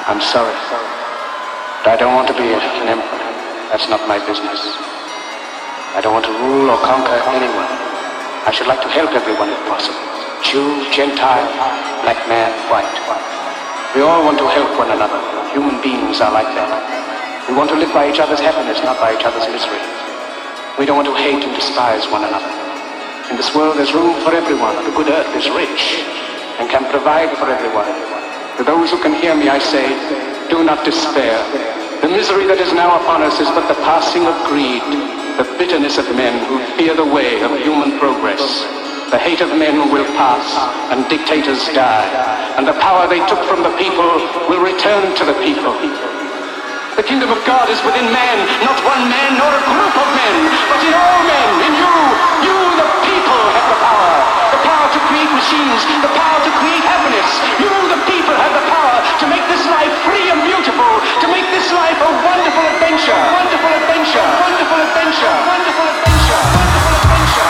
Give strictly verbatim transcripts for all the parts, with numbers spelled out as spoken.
I'm sorry, but I don't want to be an emperor. That's not my business. I don't want to rule or conquer anyone. I should like to help everyone if possible. Jew, Gentile, black man, white. We all want to help one another. Human beings are like that. We want to live by each other's happiness, not by each other's misery. We don't want to hate and despise one another. In this world there's room for everyone. The good earth is rich and can provide for everyone. To those who can hear me, I say, do not despair. The misery that is now upon us is but the passing of greed, the bitterness of men who fear the way of human progress. The hate of men will pass, and dictators die, and the power they took from the people will return to the people. The kingdom of God is within man, not one man nor a group of men, but in all men, in you. You, the people, have the power. The power to create machines, the power to create happiness. You, the people, have the power to make this life free and beautiful, to make this life a wonderful adventure, wonderful adventure, wonderful adventure, wonderful adventure, wonderful adventure.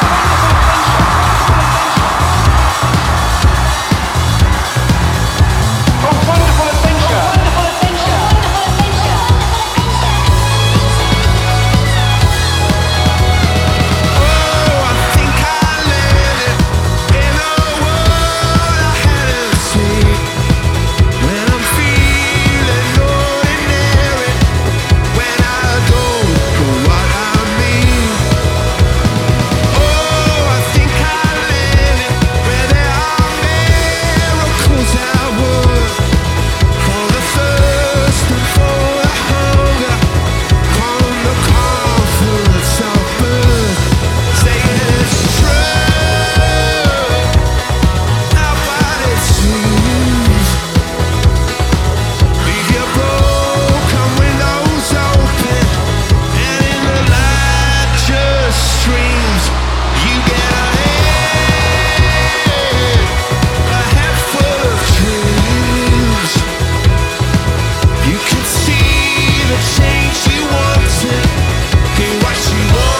Oh, wonderful adventure. Wonderful adventure. Oh, I think I live it in a world I hadn't seen. When I'm feeling ordinary, when I don't know what I mean. Oh, I think I live it where there are miracles that work. For the thirst and for the hunger, from the confidence of birth. Say it's true, not what it seems. Leave your broken windows open, and in the light just streams. You get ahead, a head full of dreams. You can see the change you wanted, be what you want.